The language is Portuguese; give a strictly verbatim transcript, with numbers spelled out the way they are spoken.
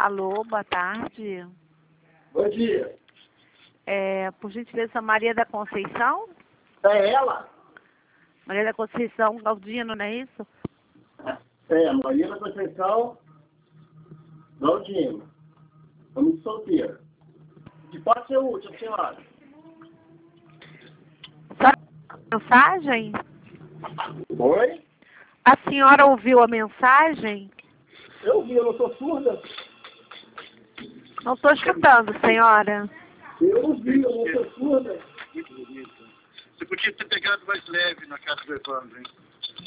Alô, boa tarde. Bom dia. É, por gentileza, Maria da Conceição? É ela? Maria da Conceição Galdino, não é isso? É, Maria da Conceição Galdino. Estamos solteira. Que pode ser útil, senhora. Mensagem? Oi? A senhora ouviu a mensagem? Eu vi, eu não sou surda. Não estou escutando, senhora. Eu vi, eu não sou surda. Muito bonito. Você podia ter pegado mais leve na casa do Evandro, hein?